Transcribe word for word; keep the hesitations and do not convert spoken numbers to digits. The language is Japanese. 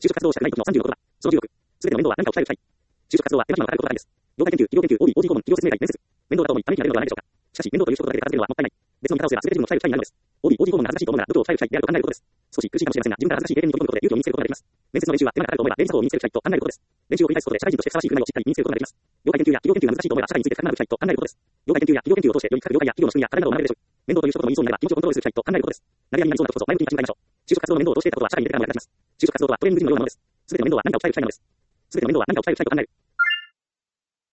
就職活動をしたくない時のさんじゅうのことだ。そのじゅうろく。すべての面倒は何かを伝える記載。就職活動は手間暇がかかることがあるんです。業界研究、企業研究、オーディ、オーディー 訪問、企業説明会、面接。面倒だと思い、ためになれるのではないでしょうか。しかし、面倒という一言だけで片付けるのはもったいない。別の見方をすれば全て自分の伝える機会になるのです。オーディ、オーディー 訪問が恥ずかしいと思うなら、度胸を伝える機会であると考えることです。少し苦しいかもしれませんが、自分から恥ずかしい経験に飛び込むことで勇気を身につけることができます。面接の練習は手間がかかると思えば、便利さを身につける機会と考えることです。練習を繰り返すことで社会人としてふさわしい振る舞いをしっかり身につけることができます。業界研究や企業研究が難しいと思えば、社会について深く学ぶ機会と考えることです。業界研究や企業研究を通して、より各業界や企業の仕組みや課題などを学べるでしょう。面倒という一言の言いそうになれば、気持ちをコントロールする機会と考えることです。投げやりになりそうなことこそ前向きに考えましょう。就職活動の面倒を通して得たことは社会に出てからも役立ちます。就職活動とはトレーニングジムのようなものです。すべての面倒は何かを伝える機会なのです。すべての面倒は何かを伝える機会と考える。